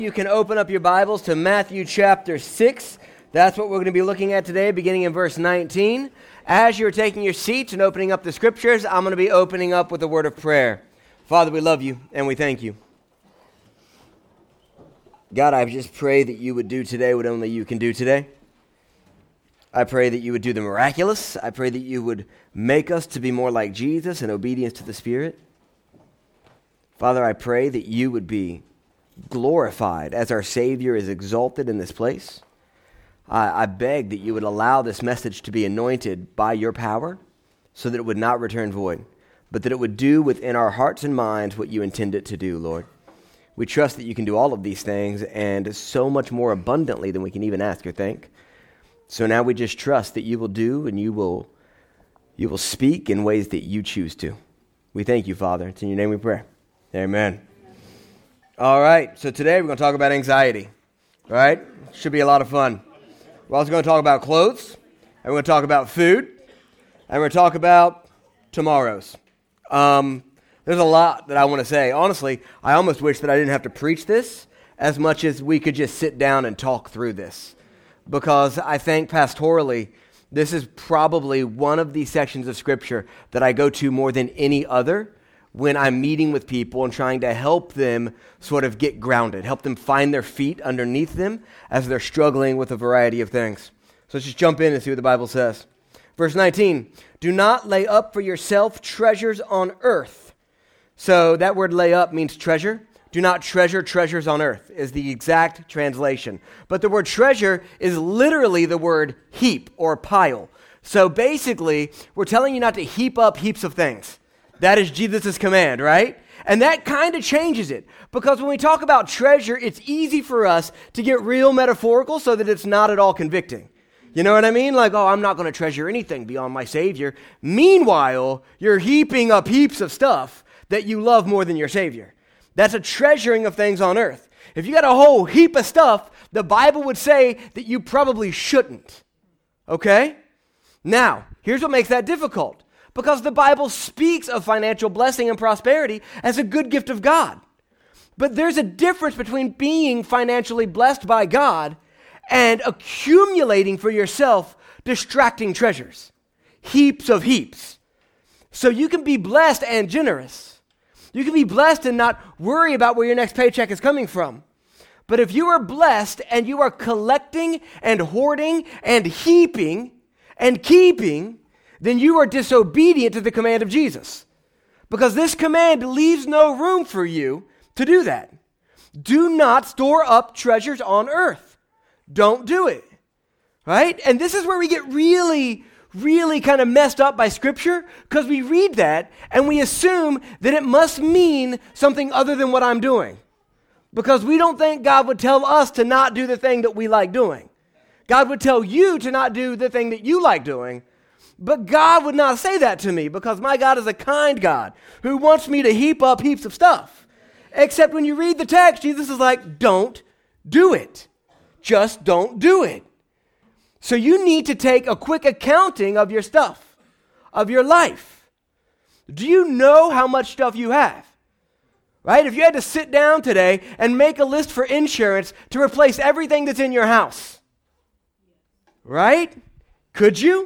You can open up your Bibles to Matthew chapter 6. That's what we're going to be looking at today, beginning in verse 19. As you're taking your seats and opening up the scriptures, I'm going to be opening up with a word of prayer. Father, we love you and we thank you. God, I just pray that you would do today what only you can do today. I pray that you would do the miraculous. I pray that you would make us to be more like Jesus in obedience to the Spirit. Father, I pray that you would be glorified as our Savior is exalted in this place. I beg that you would allow this message to be anointed by your power so that it would not return void, but that it would do within our hearts and minds what you intend it to do, Lord. We trust that you can do all of these things and so much more abundantly than we can even ask or think. So now we just trust that you will do and you will speak in ways that you choose to. We thank you, Father. It's in your name we pray. Amen. All right, so today we're going to talk about anxiety, all right? Should be a lot of fun. We're also going to talk about clothes, and we're going to talk about food, and we're going to talk about tomorrows. There's a lot that I want to say. Honestly, I almost wish that I didn't have to preach this as much as we could just sit down and talk through this, because I think pastorally, this is probably one of the sections of Scripture that I go to more than any other when I'm meeting with people and trying to help them sort of get grounded, help them find their feet underneath them as they're struggling with a variety of things. So let's just jump in and see what the Bible says. Verse 19, do not lay up for yourself treasures on earth. So that word lay up means treasure. Do not treasure treasures on earth is the exact translation. But the word treasure is literally the word heap or pile. So basically, we're telling you not to heap up heaps of things. That is Jesus' command, right? And that kind of changes it. Because when we talk about treasure, it's easy for us to get real metaphorical so that it's not at all convicting. You know what I mean? Like, oh, I'm not going to treasure anything beyond my Savior. Meanwhile, you're heaping up heaps of stuff that you love more than your Savior. That's a treasuring of things on earth. If you got a whole heap of stuff, the Bible would say that you probably shouldn't. Okay? Now, here's what makes that difficult. Because the Bible speaks of financial blessing and prosperity as a good gift of God. But there's a difference between being financially blessed by God and accumulating for yourself distracting treasures. Heaps of heaps. So you can be blessed and generous. You can be blessed and not worry about where your next paycheck is coming from. But if you are blessed and you are collecting and hoarding and heaping and keeping, then you are disobedient to the command of Jesus. Because this command leaves no room for you to do that. Do not store up treasures on earth. Don't do it. Right? And this is where we get really kind of messed up by Scripture, because we read that and we assume that it must mean something other than what I'm doing. Because we don't think God would tell us to not do the thing that we like doing. God would tell you to not do the thing that you like doing. But God would not say that to me, because my God is a kind God who wants me to heap up heaps of stuff. Except when you read the text, Jesus is like, don't do it. Just don't do it. So you need to take a quick accounting of your stuff, of your life. Do you know how much stuff you have? Right? If you had to sit down today and make a list for insurance to replace everything that's in your house, right? Could you?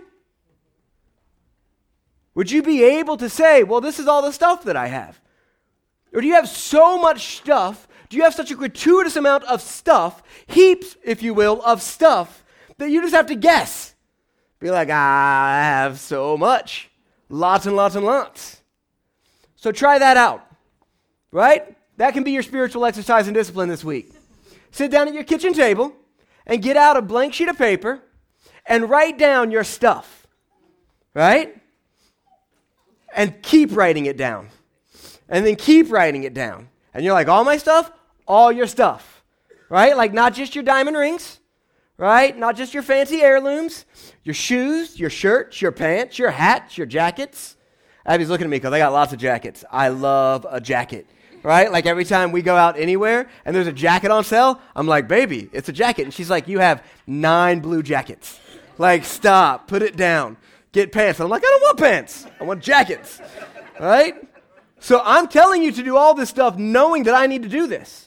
Would you be able to say, well, this is all the stuff that I have? Or do you have so much stuff, do you have such a gratuitous amount of stuff, heaps, if you will, of stuff, that you just have to guess? Be like, I have so much. Lots and lots and lots. So try that out, right? That can be your spiritual exercise and discipline this week. Sit down at your kitchen table and get out a blank sheet of paper and write down your stuff, right? And keep writing it down. And then keep writing it down. And you're like, all my stuff? All your stuff. Right? Like not just your diamond rings. Right? Not just your fancy heirlooms. Your shoes, your shirts, your pants, your hats, your jackets. Abby's looking at me because I got lots of jackets. I love a jacket. Right? Like every time we go out anywhere and there's a jacket on sale, I'm like, baby, it's a jacket. And she's like, you have 9 blue jackets. Like, stop. Put it down. Get pants. And I'm like, I don't want pants. I want jackets. Right? So I'm telling you to do all this stuff knowing that I need to do this.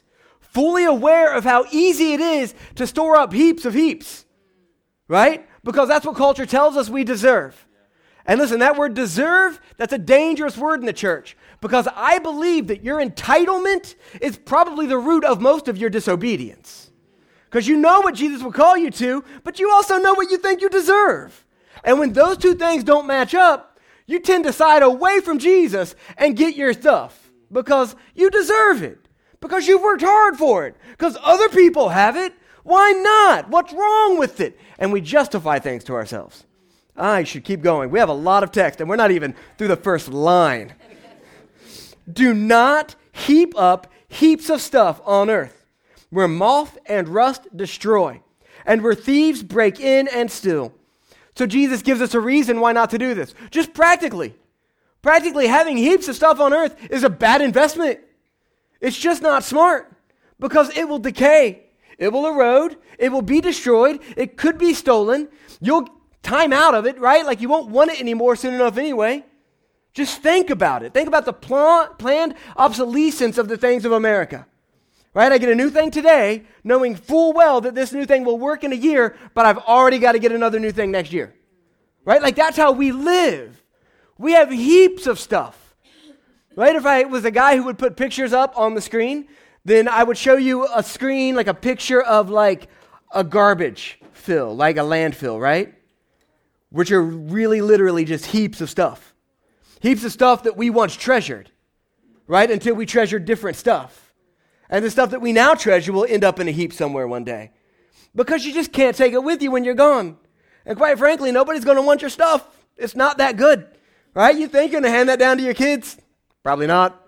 fully aware of how easy it is to store up heaps of heaps, right? Because that's what culture tells us we deserve. And listen, that word deserve, that's a dangerous word in the church, because I believe that your entitlement is probably the root of most of your disobedience. Because you know what Jesus will call you to, but you also know what you think you deserve. And when those two things don't match up, you tend to side away from Jesus and get your stuff because you deserve it, because you've worked hard for it, because other people have it. Why not? What's wrong with it? And we justify things to ourselves. I should keep going. We have a lot of text, and we're not even through the first line. Do not heap up heaps of stuff on earth, where moth and rust destroy, and where thieves break in and steal. So Jesus gives us a reason why not to do this. Just practically. Practically, having heaps of stuff on earth is a bad investment. It's just not smart, because it will decay. It will erode. It will be destroyed. It could be stolen. You'll time out of it, right? Like you won't want it anymore soon enough anyway. Just think about it. Think about the planned obsolescence of the things of America, right? I get a new thing today, knowing full well that this new thing will work in a year, but I've already got to get another new thing next year, right? Like that's how we live. We have heaps of stuff, right? If I was a guy who would put pictures up on the screen, then I would show you a screen, like a picture of like a garbage fill, like a landfill, right? Which are really literally just heaps of stuff. Heaps of stuff that we once treasured, right? Until we treasured different stuff. And the stuff that we now treasure will end up in a heap somewhere one day. Because you just can't take it with you when you're gone. And quite frankly, nobody's going to want your stuff. It's not that good, right? You think you're going to hand that down to your kids? Probably not.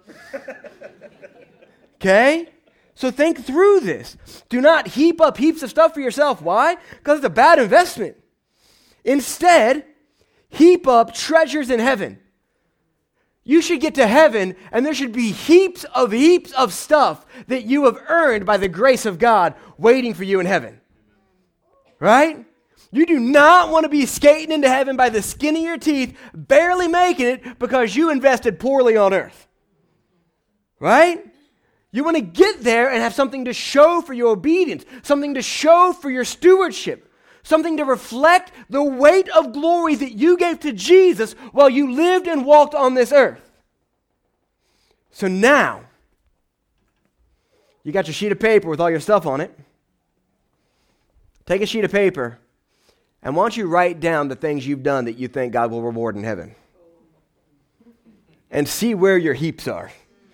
Okay? So think through this. Do not heap up heaps of stuff for yourself. Why? Because it's a bad investment. Instead, heap up treasures in heaven. You should get to heaven, and there should be heaps of stuff that you have earned by the grace of God waiting for you in heaven. Right? You do not want to be skating into heaven by the skin of your teeth, barely making it because you invested poorly on earth. Right? You want to get there and have something to show for your obedience, something to show for your stewardship. Something to reflect the weight of glory that you gave to Jesus while you lived and walked on this earth. So now, you got your sheet of paper with all your stuff on it. Take a sheet of paper, and why don't you write down the things you've done that you think God will reward in heaven? And see where your heaps are.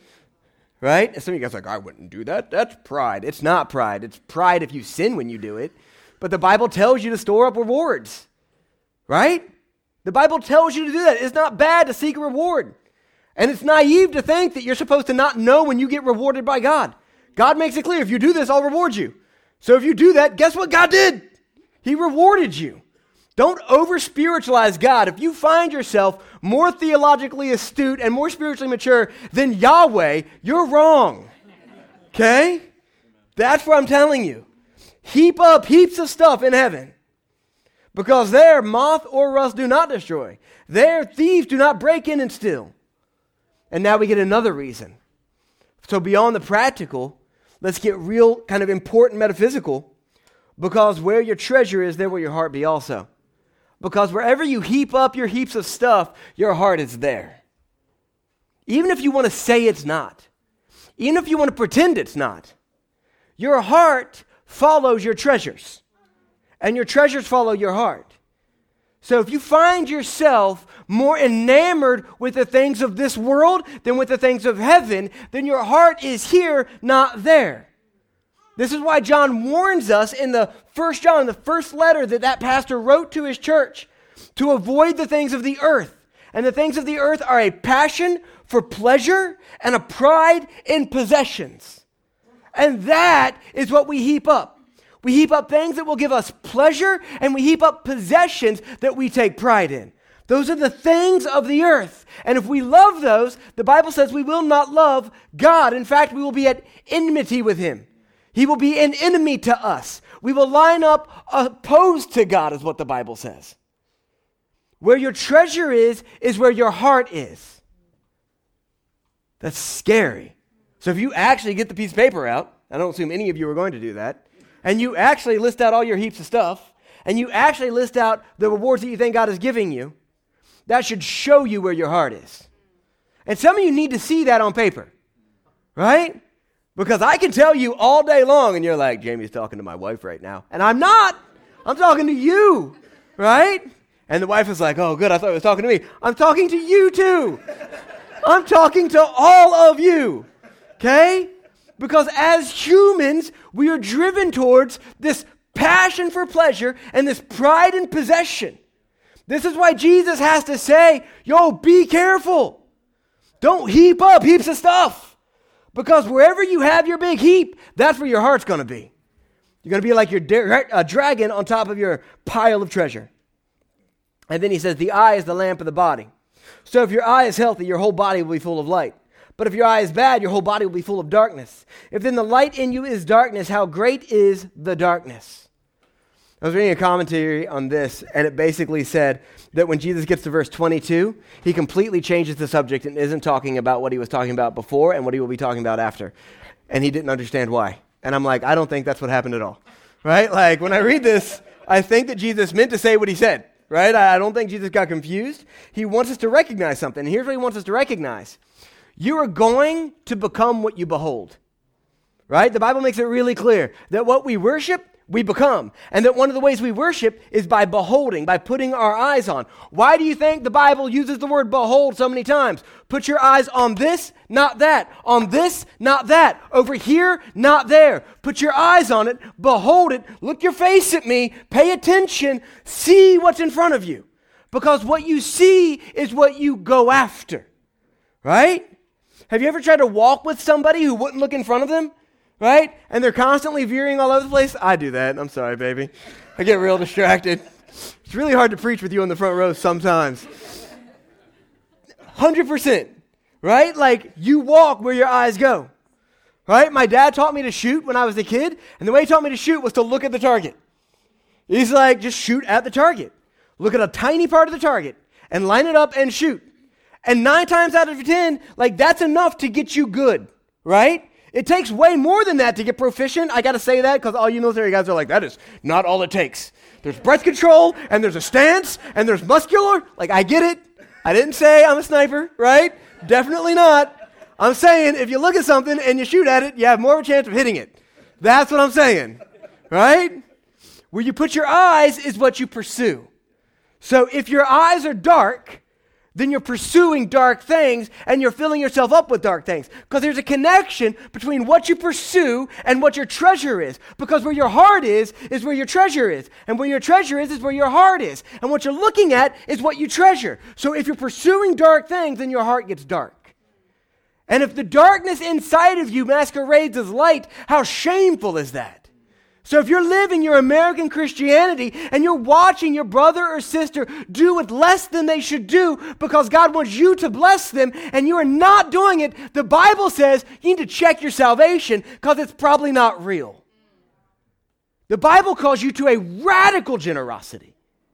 Right? And some of you guys are like, I wouldn't do that. That's pride. It's not pride. It's pride if you sin when you do it. But the Bible tells you to store up rewards, right? The Bible tells you to do that. It's not bad to seek a reward. And it's naive to think that you're supposed to not know when you get rewarded by God. God makes it clear, if you do this, I'll reward you. So if you do that, guess what God did? He rewarded you. Don't over-spiritualize God. If you find yourself more theologically astute and more spiritually mature than Yahweh, you're wrong. Okay? That's what I'm telling you. Heap up heaps of stuff in heaven, because there moth or rust do not destroy. There thieves do not break in and steal. And now we get another reason. So beyond the practical, let's get real kind of important metaphysical, because where your treasure is, there will your heart be also. Because wherever you heap up your heaps of stuff, your heart is there. Even if you want to say it's not, even if you want to pretend it's not, your heart follows your treasures, and your treasures follow your heart. So if you find yourself more enamored with the things of this world than with the things of heaven, then your heart is here, not there. This is why John warns us in the first John, the first letter that pastor wrote to his church, to avoid the things of the earth. And the things of the earth are a passion for pleasure and a pride in possessions. And that is what we heap up. We heap up things that will give us pleasure, and we heap up possessions that we take pride in. Those are the things of the earth. And if we love those, the Bible says we will not love God. In fact, we will be at enmity with him. He will be an enemy to us. We will line up opposed to God, is what the Bible says. Where your treasure is where your heart is. That's scary. So if you actually get the piece of paper out I don't assume any of you are going to do that. And you actually list out all your heaps of stuff, and you actually list out the rewards that you think God is giving you, that should show you where your heart is. And some of you need to see that on paper, right? Because I can tell you all day long, and you're like, Jamie's talking to my wife right now. And I'm not. I'm talking to you, right? And the wife is like, oh, good, I thought he was talking to me. I'm talking to you too. I'm talking to all of you, okay? Because as humans, we are driven towards this passion for pleasure and this pride in possession. This is why Jesus has to say, yo, be careful. Don't heap up heaps of stuff. Because wherever you have your big heap, that's where your heart's going to be. You're going to be like a dragon on top of your pile of treasure. And then he says, the eye is the lamp of the body. So if your eye is healthy, your whole body will be full of light. But if your eye is bad, your whole body will be full of darkness. If then the light in you is darkness, how great is the darkness? I was reading a commentary on this, and it basically said that when Jesus gets to verse 22, he completely changes the subject and isn't talking about what he was talking about before and what he will be talking about after. And he didn't understand why. And I'm like, I don't think that's what happened at all, right? Like, when I read this, I think that Jesus meant to say what he said, right? I don't think Jesus got confused. He wants us to recognize something. And here's what he wants us to recognize. You are going to become what you behold, right? The Bible makes it really clear that what we worship, we become. And that one of the ways we worship is by beholding, by putting our eyes on. Why do you think the Bible uses the word behold so many times? Put your eyes on this, not that. On this, not that. Over here, not there. Put your eyes on it, behold it, look your face at me, pay attention, see what's in front of you. Because what you see is what you go after, right? Have you ever tried to walk with somebody who wouldn't look in front of them? Right? And they're constantly veering all over the place. I do that. I'm sorry, baby. I get real distracted. It's really hard to preach with you in the front row sometimes. 100%. Right? Like, you walk where your eyes go. Right? My dad taught me to shoot when I was a kid, and the way he taught me to shoot was to look at the target. He's like, just shoot at the target. Look at a tiny part of the target, and line it up and shoot. And 9 times out of 10, like, that's enough to get you good. Right? It takes way more than that to get proficient. I got to say that because all you military guys are like, that is not all it takes. There's breath control, and there's a stance, and there's muscular. Like, I get it. I didn't say I'm a sniper, right? Definitely not. I'm saying if you look at something and you shoot at it, you have more of a chance of hitting it. That's what I'm saying, right? Where you put your eyes is what you pursue. So if your eyes are dark, then you're pursuing dark things and you're filling yourself up with dark things. Because there's a connection between what you pursue and what your treasure is. Because where your heart is where your treasure is. And where your treasure is where your heart is. And what you're looking at is what you treasure. So if you're pursuing dark things, then your heart gets dark. And if the darkness inside of you masquerades as light, how shameful is that? So if you're living your American Christianity and you're watching your brother or sister do with less than they should do because God wants you to bless them and you are not doing it, the Bible says you need to check your salvation because it's probably not real. The Bible calls you to a radical generosity,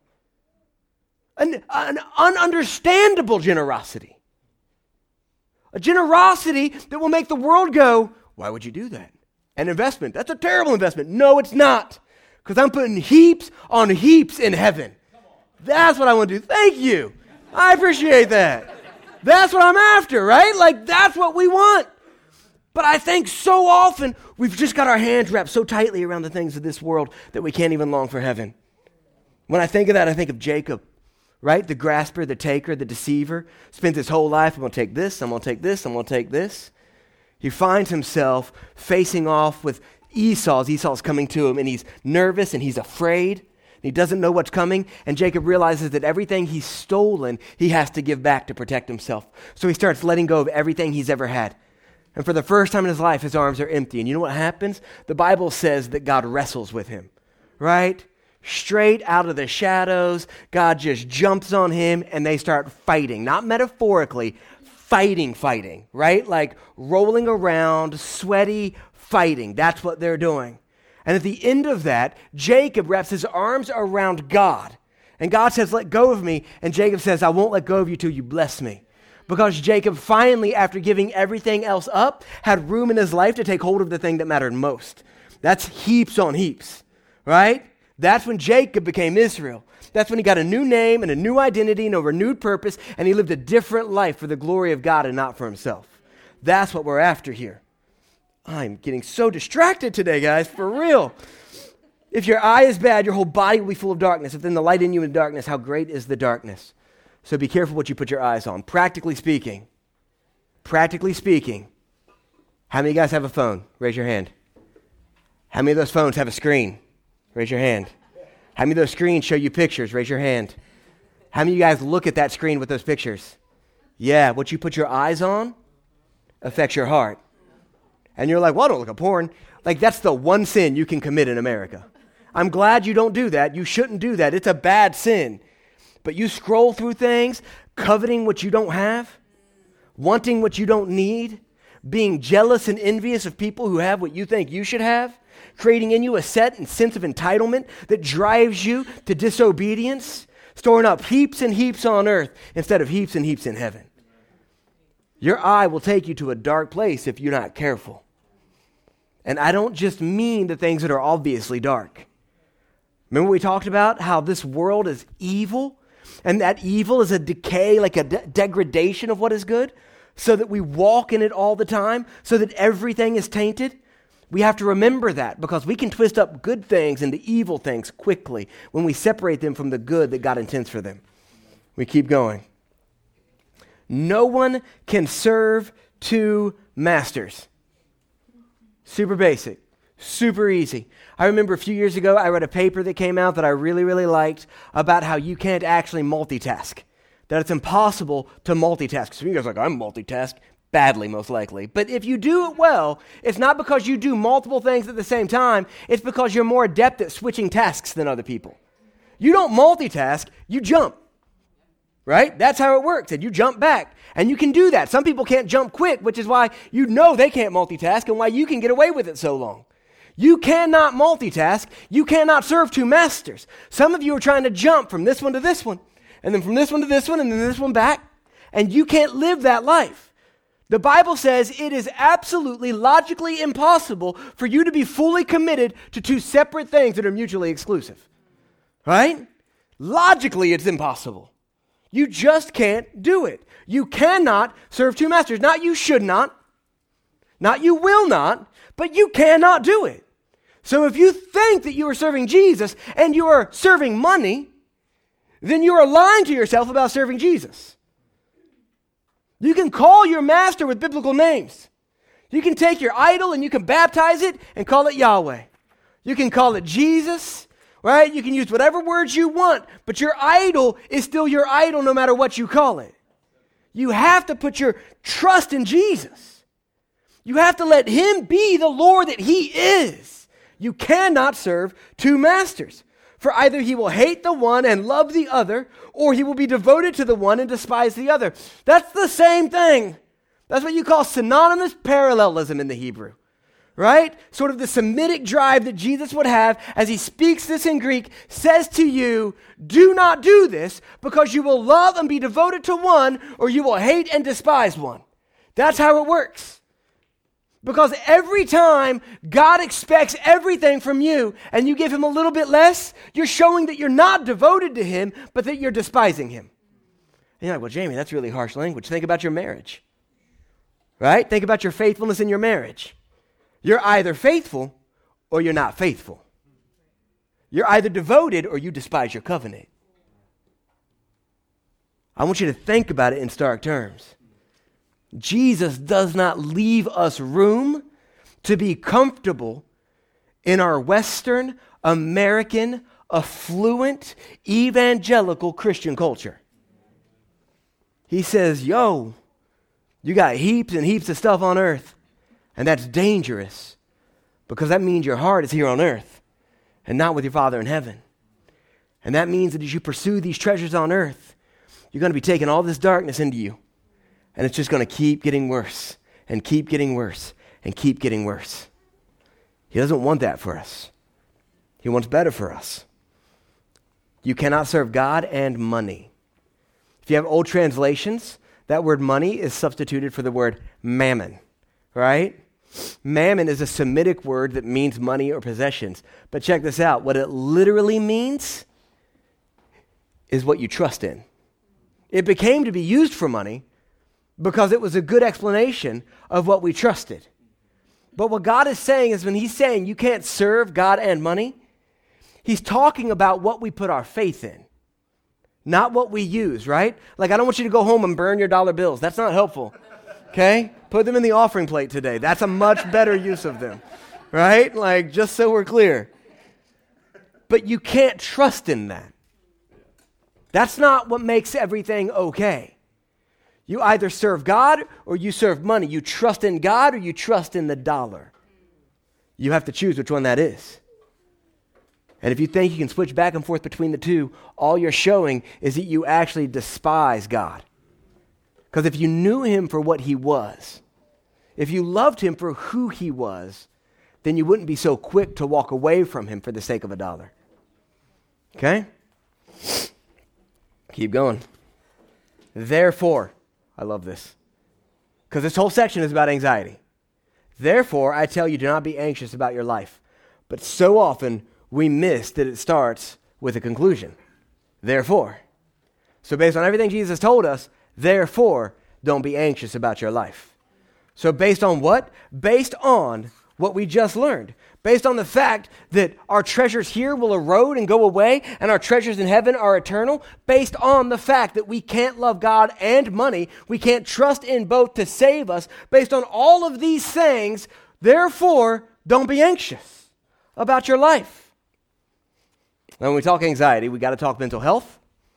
an ununderstandable generosity, a generosity that will make the world go, why would you do that? An investment. That's a terrible investment. No, it's not. Because I'm putting heaps on heaps in heaven. That's what I want to do. Thank you. I appreciate that. That's what I'm after, right? Like, that's what we want. But I think so often we've just got our hands wrapped so tightly around the things of this world that we can't even long for heaven. When I think of that, I think of Jacob, right? The grasper, the taker, the deceiver. Spends his whole life, I'm going to take this, I'm going to take this, I'm going to take this. He finds himself facing off with Esau. Esau's coming to him, and he's nervous, and he's afraid. And he doesn't know what's coming, and Jacob realizes that everything he's stolen, he has to give back to protect himself. So he starts letting go of everything he's ever had. And for the first time in his life, his arms are empty. And you know what happens? The Bible says that God wrestles with him, right? Straight out of the shadows, God just jumps on him, and they start fighting. Not metaphorically, fighting, right? Like rolling around, sweaty, fighting. That's what they're doing. And at the end of that, Jacob wraps his arms around God. And God says, let go of me. And Jacob says, I won't let go of you till you bless me. Because Jacob finally, after giving everything else up, had room in his life to take hold of the thing that mattered most. That's heaps on heaps, right? That's when Jacob became Israel. That's when he got a new name and a new identity and a renewed purpose, and he lived a different life for the glory of God and not for himself. That's what we're after here. I'm getting so distracted today, guys, for real. If your eye is bad, your whole body will be full of darkness. If then the light in you in darkness, how great is the darkness? So be careful what you put your eyes on. Practically speaking, how many of you guys have a phone? Raise your hand. How many of those phones have a screen? Raise your hand. How many of those screens show you pictures? Raise your hand. How many of you guys look at that screen with those pictures? Yeah, what you put your eyes on affects your heart. And you're like, well, I don't look at porn. Like, that's the one sin you can commit in America. I'm glad you don't do that. You shouldn't do that. It's a bad sin. But you scroll through things, coveting what you don't have, wanting what you don't need, being jealous and envious of people who have what you think you should have, creating in you a sense of entitlement that drives you to disobedience, storing up heaps and heaps on earth instead of heaps and heaps in heaven. Your eye will take you to a dark place if you're not careful. And I don't just mean the things that are obviously dark. Remember we talked about how this world is evil, and that evil is a decay, like a degradation of what is good, so that we walk in it all the time, so that everything is tainted? We have to remember that, because we can twist up good things into evil things quickly when we separate them from the good that God intends for them. We keep going. No one can serve two masters. Super basic, super easy. I remember a few years ago, I read a paper that came out that I really, really liked about how you can't actually multitask, that it's impossible to multitask. So you guys are like, I'm multitask. Badly, most likely. But if you do it well, it's not because you do multiple things at the same time. It's because you're more adept at switching tasks than other people. You don't multitask, you jump. Right? That's how it works. And you jump back. And you can do that. Some people can't jump quick, which is why you know they can't multitask and why you can get away with it so long. You cannot multitask. You cannot serve two masters. Some of you are trying to jump from this one to this one, and then from this one to this one, and then this one back. And you can't live that life. The Bible says it is absolutely logically impossible for you to be fully committed to two separate things that are mutually exclusive. Right? Logically, it's impossible. You just can't do it. You cannot serve two masters. Not you should not, not you will not, but you cannot do it. So if you think that you are serving Jesus and you are serving money, then you are lying to yourself about serving Jesus. You can call your master with biblical names. You can take your idol and you can baptize it and call it Yahweh. You can call it Jesus, right? You can use whatever words you want, but your idol is still your idol no matter what you call it. You have to put your trust in Jesus. You have to let him be the Lord that he is. You cannot serve two masters. For either he will hate the one and love the other, or he will be devoted to the one and despise the other. That's the same thing. That's what you call synonymous parallelism in the Hebrew, right? Sort of the Semitic drive that Jesus would have as he speaks this in Greek says to you, do not do this because you will love and be devoted to one, or you will hate and despise one. That's how it works. Because every time God expects everything from you and you give him a little bit less, you're showing that you're not devoted to him, but that you're despising him. And you're like, well, Jamie, that's really harsh language. Think about your marriage, right? Think about your faithfulness in your marriage. You're either faithful or you're not faithful. You're either devoted or you despise your covenant. I want you to think about it in stark terms. Jesus does not leave us room to be comfortable in our Western, American, affluent, evangelical Christian culture. He says, yo, you got heaps and heaps of stuff on earth, and that's dangerous because that means your heart is here on earth and not with your Father in heaven. And that means that as you pursue these treasures on earth, you're going to be taking all this darkness into you. And it's just going to keep getting worse and keep getting worse and keep getting worse. He doesn't want that for us. He wants better for us. You cannot serve God and money. If you have old translations, that word money is substituted for the word mammon, right? Mammon is a Semitic word that means money or possessions. But check this out. What it literally means is what you trust in. It became to be used for money because it was a good explanation of what we trusted. But what God is saying is when he's saying you can't serve God and money, he's talking about what we put our faith in, not what we use, right? Like, I don't want you to go home and burn your dollar bills. That's not helpful, okay? Put them in the offering plate today. That's a much better use of them, right? Like, just so we're clear. But you can't trust in that. That's not what makes everything okay. You either serve God or you serve money. You trust in God or you trust in the dollar. You have to choose which one that is. And if you think you can switch back and forth between the two, all you're showing is that you actually despise God. Because if you knew him for what he was, if you loved him for who he was, then you wouldn't be so quick to walk away from him for the sake of a dollar. Okay? Keep going. Therefore, I love this, because this whole section is about anxiety. Therefore, I tell you, do not be anxious about your life. But so often, we miss that it starts with a conclusion. Therefore. So based on everything Jesus told us, therefore, don't be anxious about your life. So based on what? Based on what we just learned. Based on the fact that our treasures here will erode and go away, and our treasures in heaven are eternal. Based on the fact that we can't love God and money, we can't trust in both to save us. Based on all of these things, therefore, don't be anxious about your life. Now, when we talk anxiety, we got to talk mental health,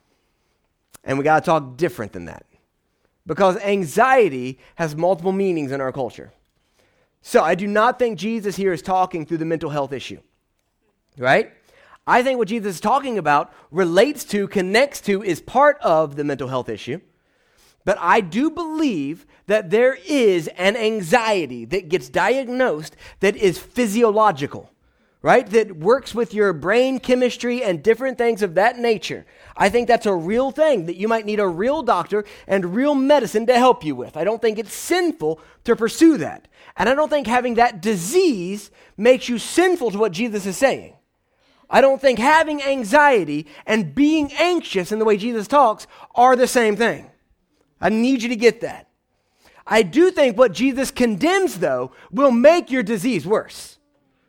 and we got to talk different than that. Because anxiety has multiple meanings in our culture. So I do not think Jesus here is talking through the mental health issue, right? I think what Jesus is talking about relates to, connects to, is part of the mental health issue. But I do believe that there is an anxiety that gets diagnosed that is physiological, right? That works with your brain chemistry and different things of that nature. I think that's a real thing that you might need a real doctor and real medicine to help you with. I don't think it's sinful to pursue that. And I don't think having that disease makes you sinful to what Jesus is saying. I don't think having anxiety and being anxious in the way Jesus talks are the same thing. I need you to get that. I do think what Jesus condemns, though, will make your disease worse.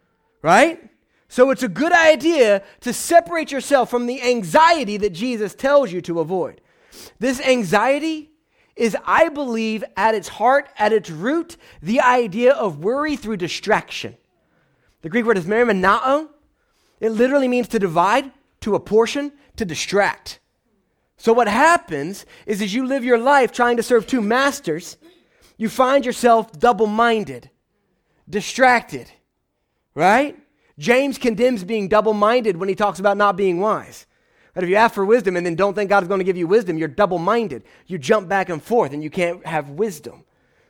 Right? So it's a good idea to separate yourself from the anxiety that Jesus tells you to avoid. This anxiety is, I believe, at its heart, at its root, the idea of worry through distraction. The Greek word is merimnao. It literally means to divide, to apportion, to distract. So what happens is as you live your life trying to serve two masters, you find yourself double-minded, distracted, right? James condemns being double-minded when he talks about not being wise. But if you ask for wisdom and then don't think God's going to give you wisdom, you're double-minded. You jump back and forth and you can't have wisdom.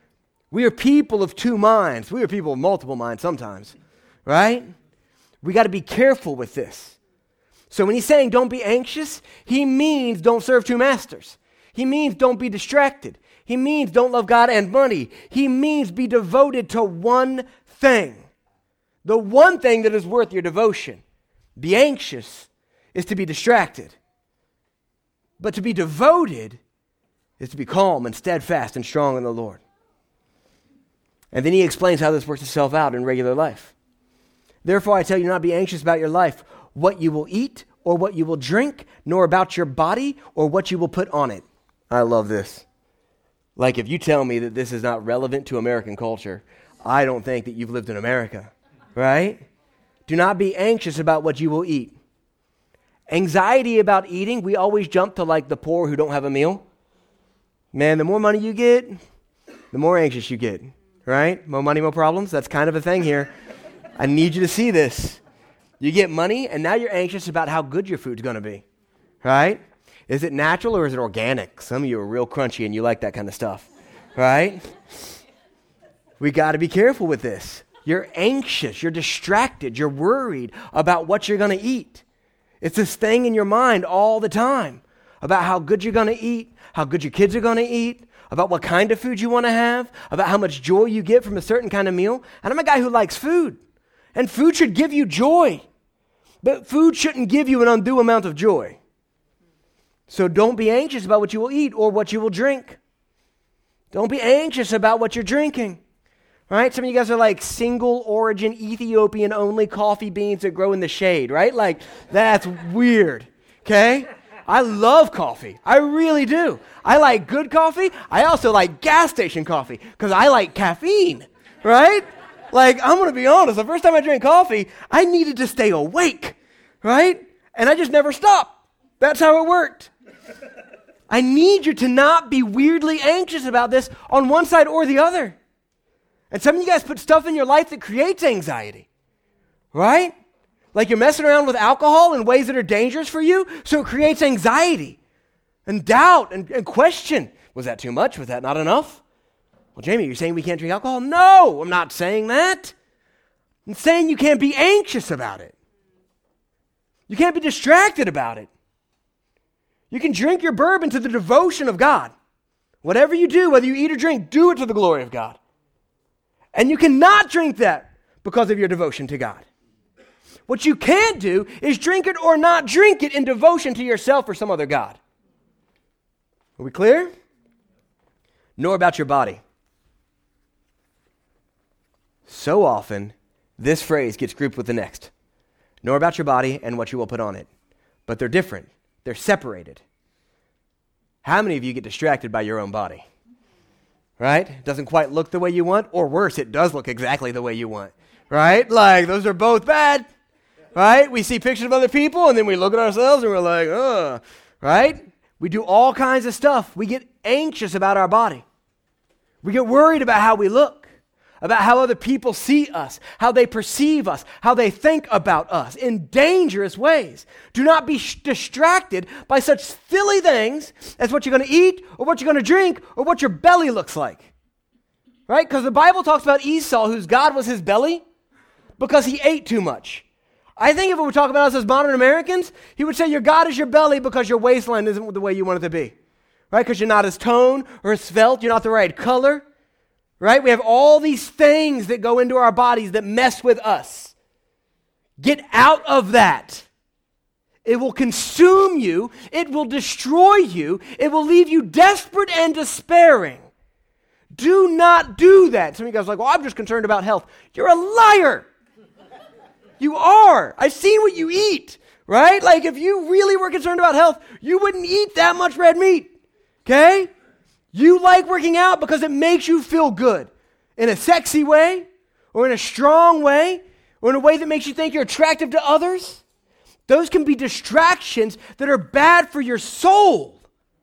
We are people of two minds. We are people of multiple minds sometimes, right? We got to be careful with this. So when he's saying don't be anxious, he means don't serve two masters. He means don't be distracted. He means don't love God and money. He means be devoted to one thing. The one thing that is worth your devotion. Be anxious is to be distracted. But to be devoted is to be calm and steadfast and strong in the Lord. And then he explains how this works itself out in regular life. Therefore, I tell you not be anxious about your life, what you will eat or what you will drink, nor about your body or what you will put on it. I love this. Like, if you tell me that this is not relevant to American culture, I don't think that you've lived in America, right? Do not be anxious about what you will eat. Anxiety about eating, we always jump to like the poor who don't have a meal. Man, the more money you get, the more anxious you get, right? More money, more problems. That's kind of a thing here. I need you to see this. You get money, and now you're anxious about how good your food's going to be, right? Is it natural or is it organic? Some of you are real crunchy and you like that kind of stuff, right? We got to be careful with this. You're anxious, you're distracted, you're worried about what you're going to eat. It's this thing in your mind all the time about how good you're going to eat, how good your kids are going to eat, about what kind of food you want to have, about how much joy you get from a certain kind of meal. And I'm a guy who likes food. And food should give you joy. But food shouldn't give you an undue amount of joy. So don't be anxious about what you will eat or what you will drink. Don't be anxious about what you're drinking. Right? Some of you guys are like single origin Ethiopian only coffee beans that grow in the shade, right? Like, that's weird. Okay? I love coffee. I really do. I like good coffee. I also like gas station coffee because I like caffeine, right? Like, I'm going to be honest. The first time I drank coffee, I needed to stay awake, right? And I just never stopped. That's how it worked. I need you to not be weirdly anxious about this on one side or the other. And some of you guys put stuff in your life that creates anxiety, right? Like you're messing around with alcohol in ways that are dangerous for you, so it creates anxiety and doubt and question. Was that too much? Was that not enough? Well, Jamie, you're saying we can't drink alcohol? No, I'm not saying that. I'm saying you can't be anxious about it. You can't be distracted about it. You can drink your bourbon to the devotion of God. Whatever you do, whether you eat or drink, do it to the glory of God. And you cannot drink that because of your devotion to God. What you can't do is drink it or not drink it in devotion to yourself or some other God. Are we clear? Nor about your body. So often, this phrase gets grouped with the next. Nor about your body and what you will put on it. But they're different. They're separated. How many of you get distracted by your own body? Right? It doesn't quite look the way you want, or worse, it does look exactly the way you want. Right? Like, those are both bad. Right? We see pictures of other people, and then we look at ourselves, and we're like, ugh. Right? We do all kinds of stuff. We get anxious about our body. We get worried about how we look, about how other people see us, how they perceive us, how they think about us in dangerous ways. Do not be distracted by such silly things as what you're going to eat or what you're going to drink or what your belly looks like. Right? Because the Bible talks about Esau, whose God was his belly, because he ate too much. I think if we were talking about us as modern Americans, he would say your God is your belly because your waistline isn't the way you want it to be. Right? Because you're not as toned or as svelte, you're not the right color. Right? We have all these things that go into our bodies that mess with us. Get out of that. It will consume you. It will destroy you. It will leave you desperate and despairing. Do not do that. Some of you guys are like, well, I'm just concerned about health. You're a liar. You are. I've seen what you eat. Right? Like if you really were concerned about health, you wouldn't eat that much red meat. Okay? You like working out because it makes you feel good in a sexy way or in a strong way or in a way that makes you think you're attractive to others. Those can be distractions that are bad for your soul.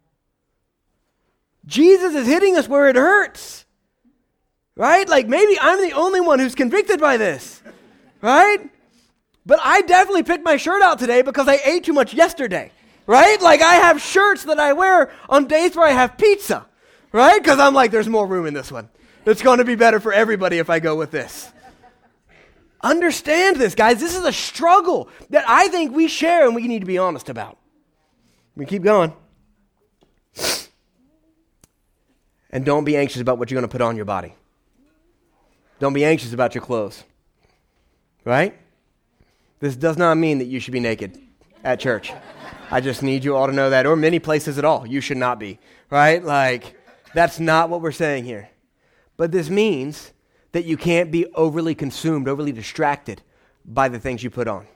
Jesus is hitting us where it hurts. Right? Like maybe I'm the only one who's convicted by this. Right? But I definitely picked my shirt out today because I ate too much yesterday. Right? Like I have shirts that I wear on days where I have pizza. Right? Because I'm like, there's more room in this one. It's going to be better for everybody if I go with this. Understand this, guys. This is a struggle that I think we share and we need to be honest about. We keep going. And don't be anxious about what you're going to put on your body. Don't be anxious about your clothes. Right? This does not mean that you should be naked at church. I just need you all to know that. Or many places at all. You should not be. Right? Like, that's not what we're saying here. But this means that you can't be overly consumed, overly distracted by the things you put on.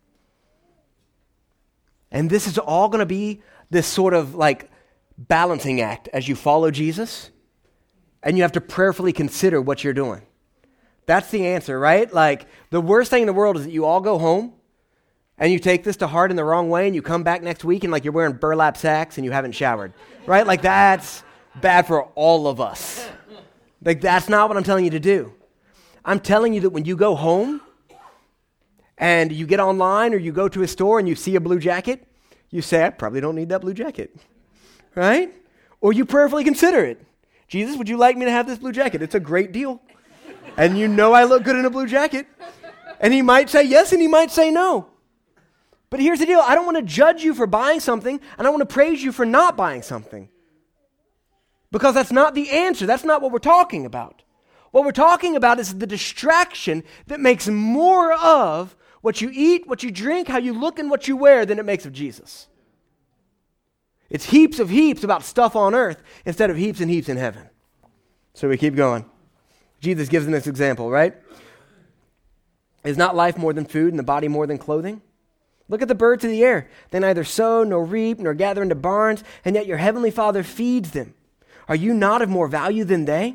And this is all going to be this sort of like balancing act as you follow Jesus, and you have to prayerfully consider what you're doing. That's the answer, right? Like the worst thing in the world is that you all go home and you take this to heart in the wrong way and you come back next week and like you're wearing burlap sacks and you haven't showered, right? Like that's bad for all of us. Like that's not what I'm telling you to do. I'm telling you that when you go home and you get online or you go to a store and you see a blue jacket, you say, I probably don't need that blue jacket, right? Or you prayerfully consider it. Jesus, would you like me to have this blue jacket? It's a great deal. And you know I look good in a blue jacket. And he might say yes and he might say no. But here's the deal. I don't want to judge you for buying something and I want to praise you for not buying something. Because that's not the answer. That's not what we're talking about. What we're talking about is the distraction that makes more of what you eat, what you drink, how you look, and what you wear than it makes of Jesus. It's heaps of heaps about stuff on earth instead of heaps and heaps in heaven. So we keep going. Jesus gives them this example, right? Is not life more than food and the body more than clothing? Look at the birds of the air. They neither sow nor reap nor gather into barns, and yet your heavenly Father feeds them. Are you not of more value than they?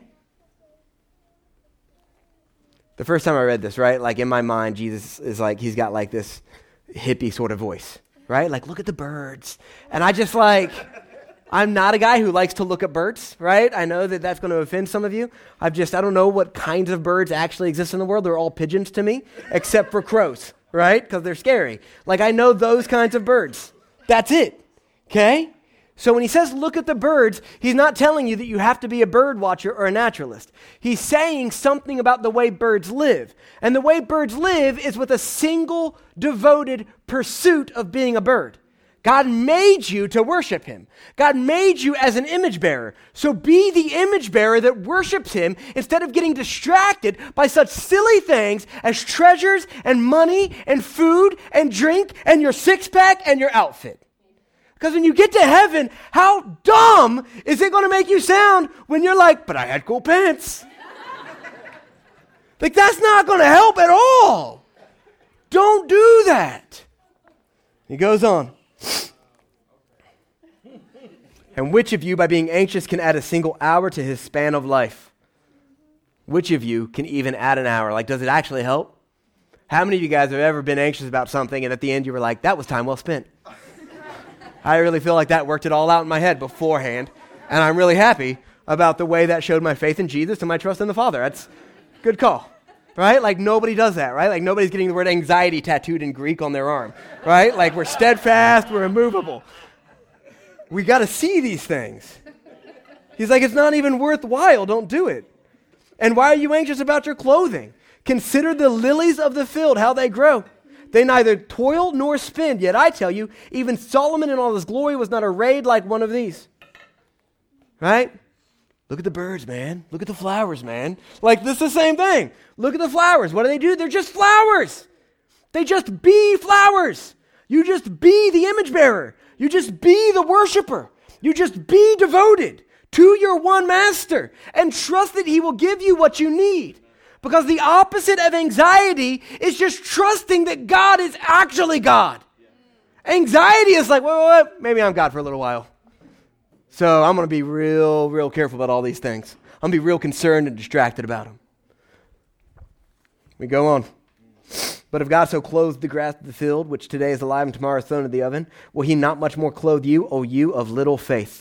The first time I read this, right, like in my mind, Jesus is like, he's got like this hippie sort of voice, right? Like, look at the birds. And I just like, I'm not a guy who likes to look at birds, right? I know that that's going to offend some of you. I don't know what kinds of birds actually exist in the world. They're all pigeons to me, except for crows, right? Because they're scary. Like, I know those kinds of birds. That's it, okay? So when he says, look at the birds, he's not telling you that you have to be a bird watcher or a naturalist. He's saying something about the way birds live. And the way birds live is with a single devoted pursuit of being a bird. God made you to worship him. God made you as an image bearer. So be the image bearer that worships him instead of getting distracted by such silly things as treasures and money and food and drink and your six-pack and your outfit. Because when you get to heaven, how dumb is it going to make you sound when you're like, but I had cool pants? Like, that's not going to help at all. Don't do that. He goes on. And which of you, by being anxious, can add a single hour to his span of life? Which of you can even add an hour? Like, does it actually help? How many of you guys have ever been anxious about something and at the end you were like, that was time well spent? I really feel like that worked it all out in my head beforehand, and I'm really happy about the way that showed my faith in Jesus and my trust in the Father. That's a good call, right? Like, nobody does that, right? Like, nobody's getting the word anxiety tattooed in Greek on their arm, right? Like, we're steadfast, we're immovable. We got to see these things. He's like, it's not even worthwhile, don't do it. And why are you anxious about your clothing? Consider the lilies of the field, how they grow. They neither toil nor spin, yet I tell you, even Solomon in all his glory was not arrayed like one of these. Right? Look at the birds, man. Look at the flowers, man. Like, this is the same thing. Look at the flowers. What do? They're just flowers. They just be flowers. You just be the image bearer. You just be the worshiper. You just be devoted to your one master and trust that he will give you what you need. Because the opposite of anxiety is just trusting that God is actually God. Anxiety is like, well, maybe I'm God for a little while. So I'm going to be real careful about all these things. I'm going to be real concerned and distracted about them. We go on. But if God so clothed the grass of the field, which today is alive and tomorrow is thrown into the oven, will he not much more clothe you, O you of little faith?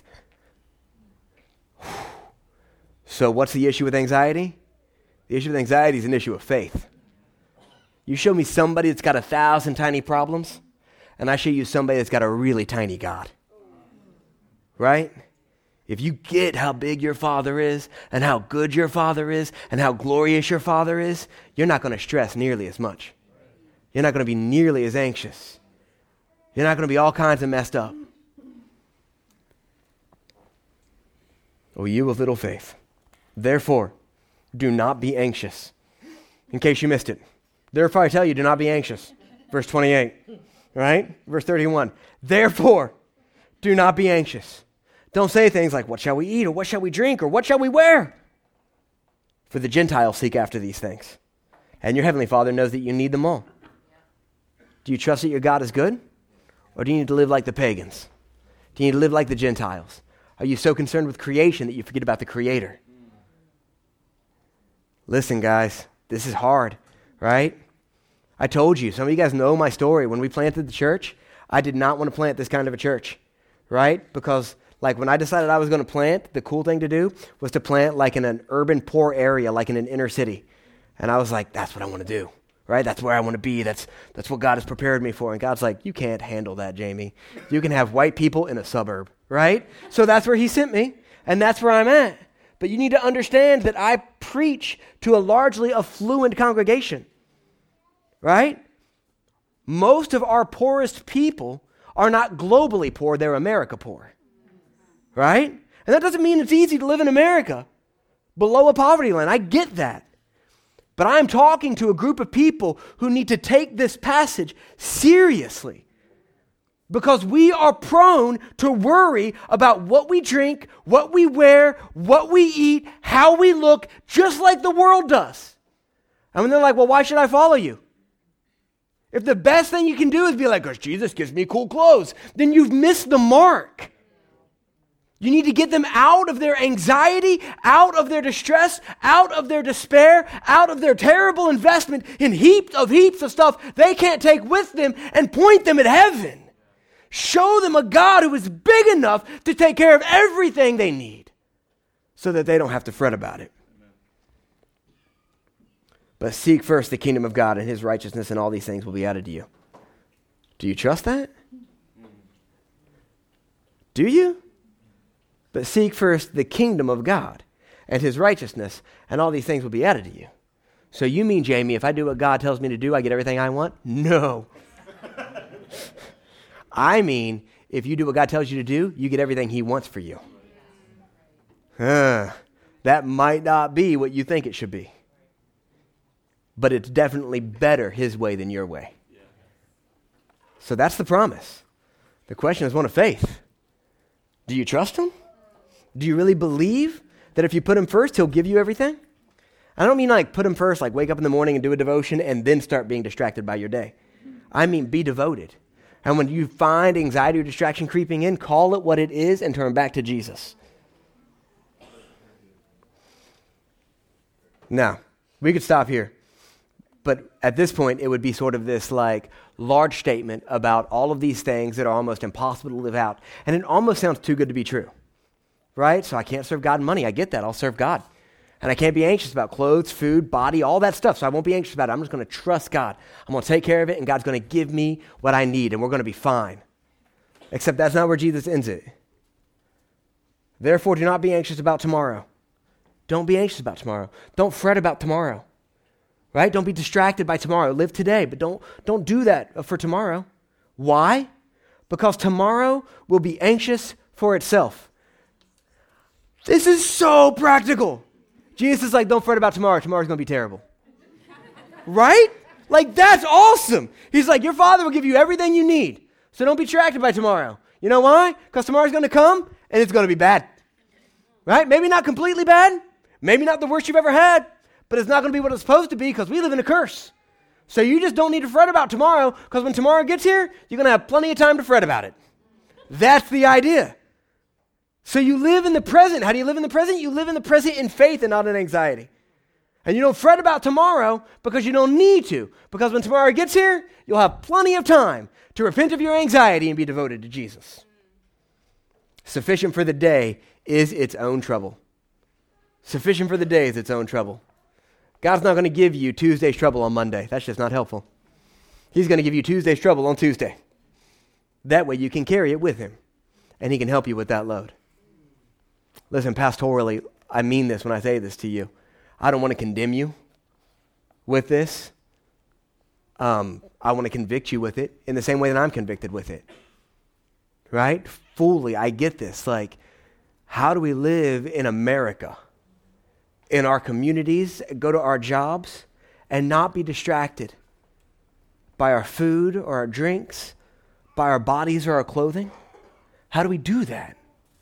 So what's the issue with anxiety? The issue with anxiety is an issue of faith. You show me somebody that's got 1,000 tiny problems, and I show you somebody that's got a really tiny God. Right? If you get how big your Father is, and how good your Father is, and how glorious your Father is, you're not going to stress nearly as much. You're not going to be nearly as anxious. You're not going to be all kinds of messed up. O you of little faith. Therefore, do not be anxious. In case you missed it. Therefore I tell you, do not be anxious. Verse 28, right? Verse 31. Therefore, do not be anxious. Don't say things like, what shall we eat, or what shall we drink, or what shall we wear? For the Gentiles seek after these things. And your heavenly Father knows that you need them all. Do you trust that your God is good? Or do you need to live like the pagans? Do you need to live like the Gentiles? Are you so concerned with creation that you forget about the Creator? Listen, guys, this is hard, right? I told you, some of you guys know my story. When we planted the church, I did not want to plant this kind of a church, right? Because, like, when I decided I was going to plant, the cool thing to do was to plant, like, in an urban poor area, like in an inner city. And I was like, that's what I want to do, right? That's where I want to be. That's what God has prepared me for. And God's like, you can't handle that, Jamie. You can have white people in a suburb, right? So that's where he sent me, and that's where I'm at. But you need to understand that I preach to a largely affluent congregation, right? Most of our poorest people are not globally poor, they're America poor, right? And that doesn't mean it's easy to live in America below a poverty line. I get that. But I'm talking to a group of people who need to take this passage seriously, because we are prone to worry about what we drink, what we wear, what we eat, how we look, just like the world does. And when they're like, well, why should I follow you? If the best thing you can do is be like, because Jesus gives me cool clothes, then you've missed the mark. You need to get them out of their anxiety, out of their distress, out of their despair, out of their terrible investment in heaps of stuff they can't take with them, and point them at heaven. Show them a God who is big enough to take care of everything they need so that they don't have to fret about it. But seek first the kingdom of God and his righteousness, and all these things will be added to you. Do you trust that? Do you? But seek first the kingdom of God and his righteousness, and all these things will be added to you. So you mean, Jamie, if I do what God tells me to do, I get everything I want? No. I mean, if you do what God tells you to do, you get everything he wants for you. That might not be what you think it should be. But it's definitely better his way than your way. So that's the promise. The question is one of faith. Do you trust him? Do you really believe that if you put him first, he'll give you everything? I don't mean like put him first, like wake up in the morning and do a devotion and then start being distracted by your day. I mean be devoted. And when you find anxiety or distraction creeping in, call it what it is and turn back to Jesus. Now, we could stop here. But at this point, it would be sort of this like large statement about all of these things that are almost impossible to live out. And it almost sounds too good to be true, right? So I can't serve God and money. I get that. I'll serve God. And I can't be anxious about clothes, food, body, all that stuff. So I won't be anxious about it. I'm just going to trust God. I'm going to take care of it, and God's going to give me what I need, and we're going to be fine. Except that's not where Jesus ends it. Therefore, do not be anxious about tomorrow. Don't be anxious about tomorrow. Don't fret about tomorrow. Right? Don't be distracted by tomorrow. Live today, but don't do that for tomorrow. Why? Because tomorrow will be anxious for itself. This is so practical. Jesus is like, don't fret about tomorrow. Tomorrow's going to be terrible. Right? Like, that's awesome. He's like, your Father will give you everything you need. So don't be distracted by tomorrow. You know why? Because tomorrow's going to come, and it's going to be bad. Right? Maybe not completely bad. Maybe not the worst you've ever had. But it's not going to be what it's supposed to be, because we live in a curse. So you just don't need to fret about tomorrow, because when tomorrow gets here, you're going to have plenty of time to fret about it. That's the idea. So you live in the present. How do you live in the present? You live in the present in faith and not in anxiety. And you don't fret about tomorrow because you don't need to. Because when tomorrow gets here, you'll have plenty of time to repent of your anxiety and be devoted to Jesus. Sufficient for the day is its own trouble. Sufficient for the day is its own trouble. God's not going to give you Tuesday's trouble on Monday. That's just not helpful. He's going to give you Tuesday's trouble on Tuesday. That way you can carry it with him, and he can help you with that load. Listen, pastorally, I mean this when I say this to you. I don't want to condemn you with this. I want to convict you with it in the same way that I'm convicted with it. Right? Fully, I get this. Like, how do we live in America, in our communities, go to our jobs, and not be distracted by our food or our drinks, by our bodies or our clothing? How do we do that?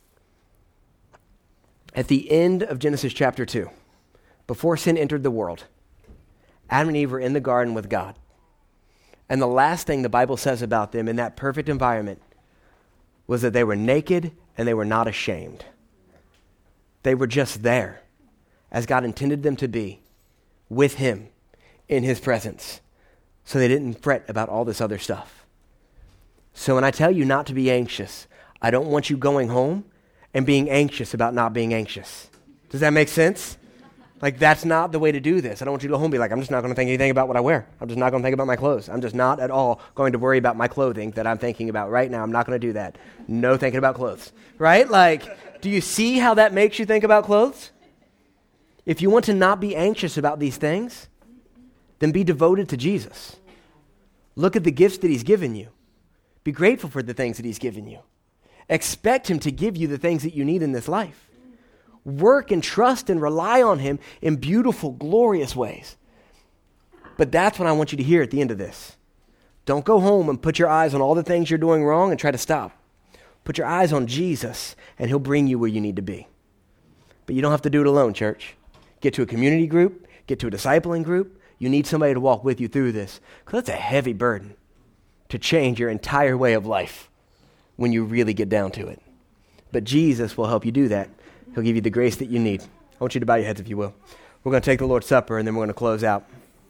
At the end of Genesis chapter 2, before sin entered the world, Adam and Eve were in the garden with God. And the last thing the Bible says about them in that perfect environment was that they were naked and they were not ashamed. They were just there, as God intended them to be, with him in his presence. So they didn't fret about all this other stuff. So when I tell you not to be anxious, I don't want you going home and being anxious about not being anxious. Does that make sense? Like, that's not the way to do this. I don't want you to go home and be like, I'm just not going to think anything about what I wear. I'm just not going to think about my clothes. I'm just not at all going to worry about my clothing that I'm thinking about right now. I'm not going to do that. No thinking about clothes. Right? Like, do you see how that makes you think about clothes? If you want to not be anxious about these things, then be devoted to Jesus. Look at the gifts that he's given you. Be grateful for the things that he's given you. Expect him to give you the things that you need in this life. Work and trust and rely on him in beautiful, glorious ways. But that's what I want you to hear at the end of this. Don't go home and put your eyes on all the things you're doing wrong and try to stop. Put your eyes on Jesus, and he'll bring you where you need to be. But you don't have to do it alone, church. Get to a community group. Get to a discipling group. You need somebody to walk with you through this, because that's a heavy burden to change your entire way of life when you really get down to it. But Jesus will help you do that. He'll give you the grace that you need. I want you to bow your heads if you will. We're going to take the Lord's Supper, and then we're going to close out.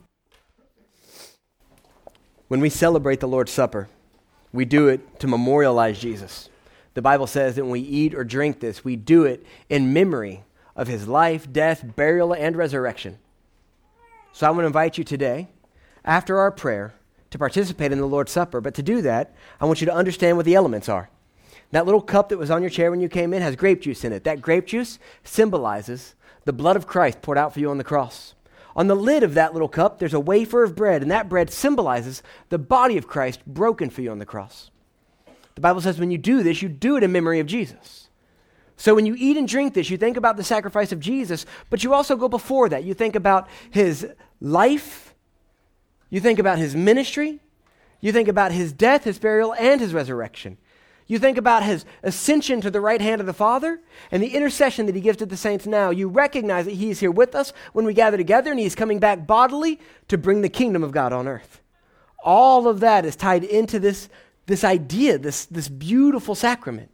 When we celebrate the Lord's Supper, we do it to memorialize Jesus. The Bible says that when we eat or drink this, we do it in memory of his life, death, burial, and resurrection. So I want to invite you today, after our prayer, to participate in the Lord's Supper. But to do that, I want you to understand what the elements are. That little cup that was on your chair when you came in has grape juice in it. That grape juice symbolizes the blood of Christ poured out for you on the cross. On the lid of that little cup, there's a wafer of bread, and that bread symbolizes the body of Christ broken for you on the cross. The Bible says when you do this, you do it in memory of Jesus. So when you eat and drink this, you think about the sacrifice of Jesus, but you also go before that. You think about his life. You think about his ministry. You think about his death, his burial, and his resurrection. You think about his ascension to the right hand of the Father and the intercession that he gives to the saints now. You recognize that he is here with us when we gather together, and he is coming back bodily to bring the kingdom of God on earth. All of that is tied into this idea, this beautiful sacrament.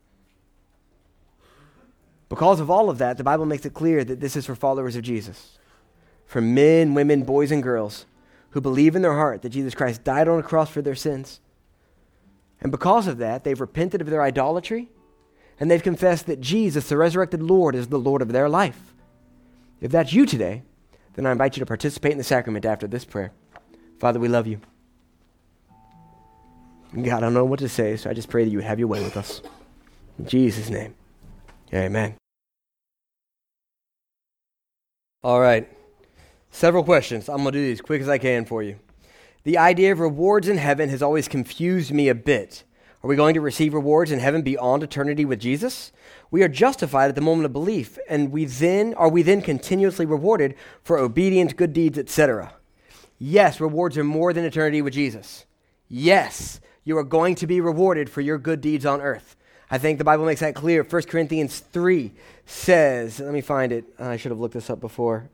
Because of all of that, the Bible makes it clear that this is for followers of Jesus, for men, women, boys, and girls who believe in their heart that Jesus Christ died on a cross for their sins. And because of that, they've repented of their idolatry, and they've confessed that Jesus, the resurrected Lord, is the Lord of their life. If that's you today, then I invite you to participate in the sacrament after this prayer. Father, we love you. God, I don't know what to say, so I just pray that you would have your way with us. In Jesus' name, amen. All right, several questions. I'm going to do these as quick as I can for you. The idea of rewards in heaven has always confused me a bit. Are we going to receive rewards in heaven beyond eternity with Jesus? We are justified at the moment of belief, and are we then continuously rewarded for obedience, good deeds, etc.? Yes, rewards are more than eternity with Jesus. Yes, you are going to be rewarded for your good deeds on earth. I think the Bible makes that clear. 1 Corinthians 3 says, let me find it. I should have looked this up before.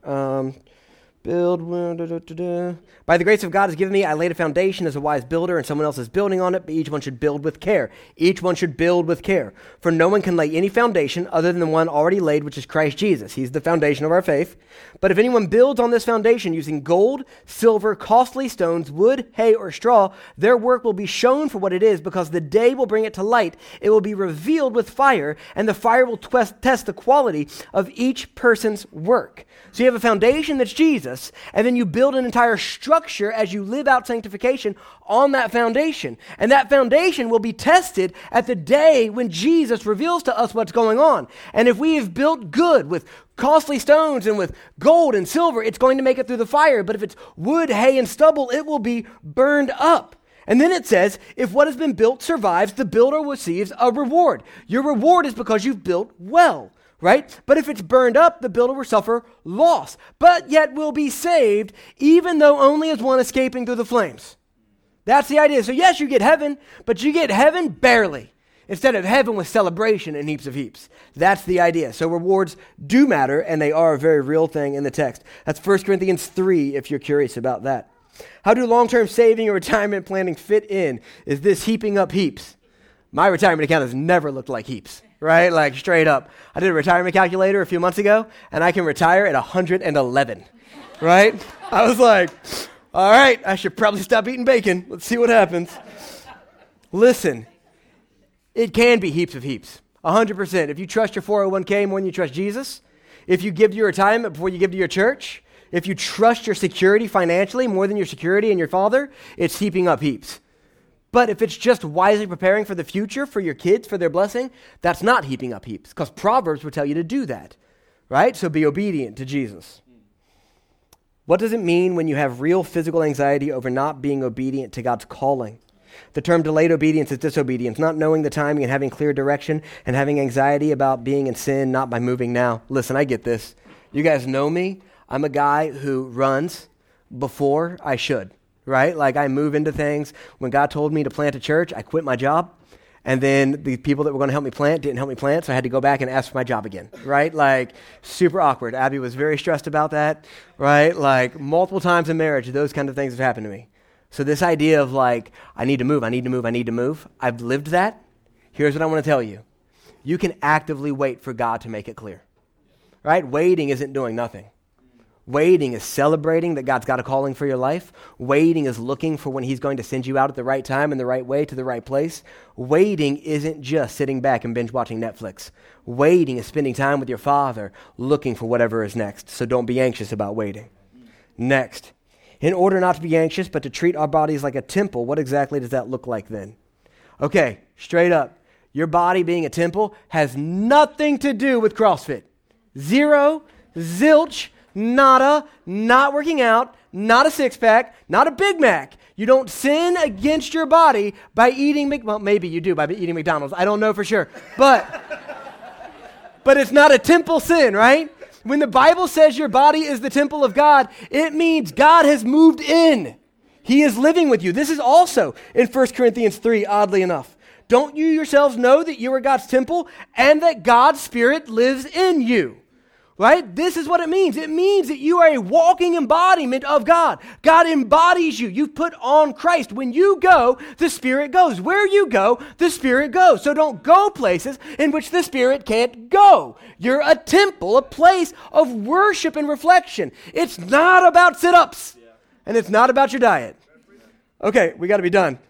By the grace of God has given me, I laid a foundation as a wise builder, and someone else is building on it, but each one should build with care. Each one should build with care. For no one can lay any foundation other than the one already laid, which is Christ Jesus. He's the foundation of our faith. But if anyone builds on this foundation using gold, silver, costly stones, wood, hay, or straw, their work will be shown for what it is, because the day will bring it to light. It will be revealed with fire, and the fire will test the quality of each person's work. So you have a foundation that's Jesus, and then you build an entire structure as you live out sanctification on that foundation. And that foundation will be tested at the day when Jesus reveals to us what's going on. And if we have built good with costly stones and with gold and silver, it's going to make it through the fire. But if it's wood, hay, and stubble, it will be burned up. And then it says, if what has been built survives, the builder receives a reward. Your reward is because you've built well. Right? But if it's burned up, the builder will suffer loss, but yet will be saved, even though only as one escaping through the flames. That's the idea. So yes, you get heaven, but you get heaven barely, instead of heaven with celebration and heaps of heaps. That's the idea. So rewards do matter, and they are a very real thing in the text. That's 1 Corinthians 3, if you're curious about that. How do long-term saving and retirement planning fit in? Is this heaping up heaps? My retirement account has never looked like heaps. Right? Like straight up. I did a retirement calculator a few months ago, and I can retire at 111. Right? I was like, all right, I should probably stop eating bacon. Let's see what happens. Listen, it can be heaps of heaps. 100%. If you trust your 401k more than you trust Jesus, if you give to your retirement before you give to your church, if you trust your security financially more than your security and your father, it's heaping up heaps. But if it's just wisely preparing for the future, for your kids, for their blessing, that's not heaping up heaps, because Proverbs would tell you to do that, right? So be obedient to Jesus. What does it mean when you have real physical anxiety over not being obedient to God's calling? The term delayed obedience is disobedience, not knowing the timing and having clear direction and having anxiety about being in sin, not by moving now. Listen, I get this. You guys know me. I'm a guy who runs before I should, right? Like I move into things. When God told me to plant a church, I quit my job. And then the people that were going to help me plant didn't help me plant, so I had to go back and ask for my job again, right? Like, super awkward. Abby was very stressed about that, right? Like, multiple times in marriage, those kind of things have happened to me. So this idea of like, I need to move, I've lived that. Here's what I want to tell you. You can actively wait for God to make it clear, right? Waiting isn't doing nothing. Waiting is celebrating that God's got a calling for your life. Waiting is looking for when he's going to send you out at the right time, in the right way, to the right place. Waiting isn't just sitting back and binge watching Netflix. Waiting is spending time with your Father, looking for whatever is next. So don't be anxious about waiting. Next, in order not to be anxious, but to treat our bodies like a temple, what exactly does that look like then? Okay, straight up. Your body being a temple has nothing to do with CrossFit. Zero, zilch, nada, not working out, not a six-pack, not a Big Mac. You don't sin against your body by eating, well, maybe you do by eating McDonald's. I don't know for sure. But it's not a temple sin, right? When the Bible says your body is the temple of God, it means God has moved in. He is living with you. This is also in 1 Corinthians 3, oddly enough. Don't you yourselves know that you are God's temple and that God's Spirit lives in you? Right? This is what it means. It means that you are a walking embodiment of God. God embodies you. You've put on Christ. When you go, the Spirit goes. Where you go, the Spirit goes. So don't go places in which the Spirit can't go. You're a temple, a place of worship and reflection. It's not about sit-ups, and it's not about your diet. Okay, we got to be done.